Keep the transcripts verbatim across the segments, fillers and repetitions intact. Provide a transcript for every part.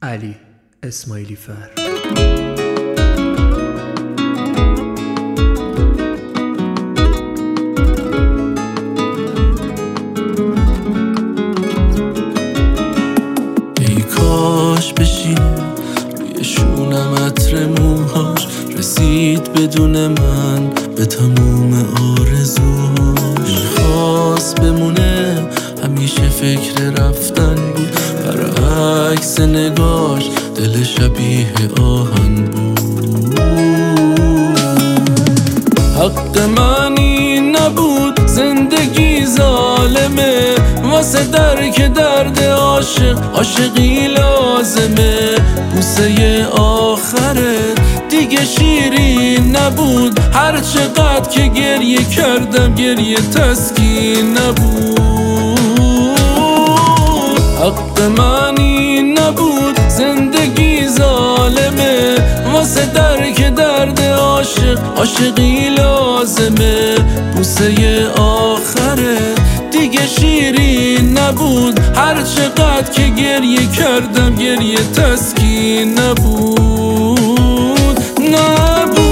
علی اسماعیلی فر. ای کاش بشینه روی شونم عطر موهاش، رسید بدون من به تموم آرزوهاش. خواست بمونه همیشه فکر رفتن بود، برعکس نگاش دل شبیه آهن بود. حق من این نبود، زندگی ظالمه، واسه درک درد عاشق عاشقی لازمه. بوسه آخرت دیگه شیرین نبود، هر چقدر که گریه کردم گریه تسکین نبود. حق من این نبود، زندگی ظالمه، واسه درک درد عاشق عاشقی لازمه. بوسه آخرت دیگه شیرین نبود، هر چقدر که گریه کردم گریه تسکین نبود نبود.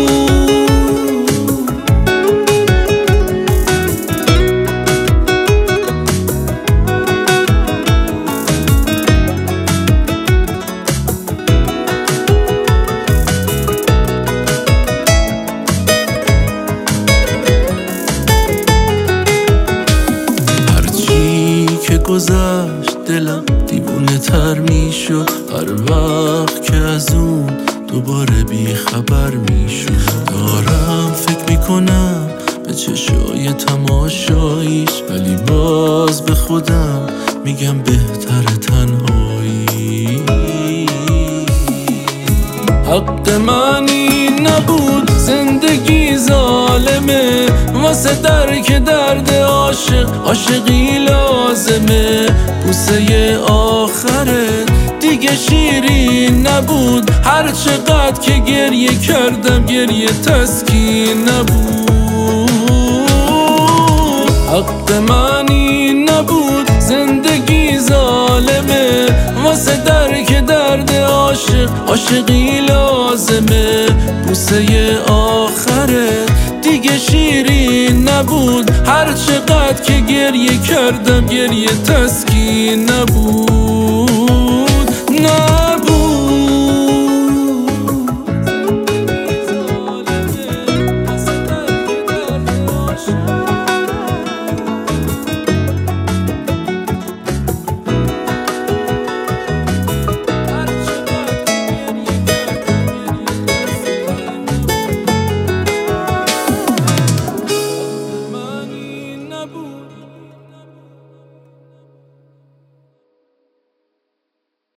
گذشت دلم دیوونه تر می شد، هر وقت که از اون دوباره بی خبر می شد. دارم فکر می کنم به چشای تماشاییش، ولی باز به خودم میگم بهتر تنهایی. حق من این نبود، زندگی ظالمه، واسه درک درد عاشق عاشقی لازمه. بوسه آخرت دیگه شیرین نبود، هر چقدر که گریه کردم گریه تسکین نبود. حق من این نبود، زندگی ظالمه، واسه درک درد عاشق عاشقی لازمه. بوسه آخرت دیگه شیرین نبود، هر چقدر که گریه کردم گریه تسکین نبود.